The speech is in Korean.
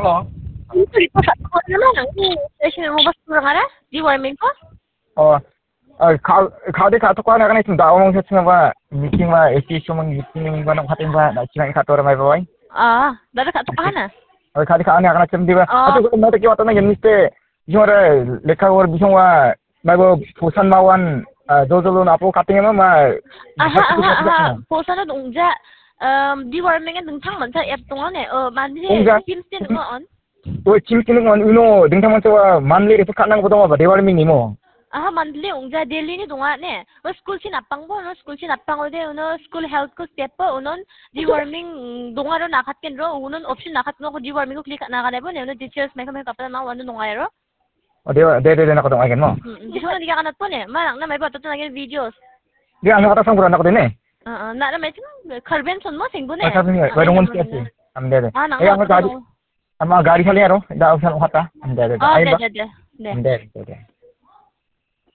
Halo. Itu di pusat kota mana? Ini stasiun mau bas kurang ada di Warming ko? Oh, 가대 가톡 하나 가나 있습니다. 어멍 세팅가 봐. 미팅 봐. 에티 쇼만 미팅 봐. 하tin ba na chinang ka tora mai boy. Dada ka to kana? 가디 가 안에 하나 좀 디바. Ah, 아주 그 나도 기왔다 나 연미때 이거를 레카워 비송와 말고 부산 마원 조조로 나포 카팅에 마 Pusat na ungja. Di Warming ang tang man sa app tong ane. Mandi team sin mo on. 또 짐기는 건 은호 능타만서와 만리를 북한한 거도 봐. 대화를 뭐. Monthly ungja daily ni dunga ne. School sin apang bo no school sin apang ode uno school health ko step po unon di Warming dunga ro nakat ken ro unon option nakat no ko di Warming ko click na kanebo ne uno teachers may kami kapal ma wano dunga ro. 대대대 나거든 알겠 뭐. Di so na di ka kanat po ne. Manang na may bato na videos. 네 안에 왔다 상부로 나거든 네. Na may karben son mo singbo ne. 사진이 외동원 스케치. 안 돼. Nang 내가 뭐 가리 아마 가리 살리야로. 나 우선 왔다. 안 돼. de. 안 돼.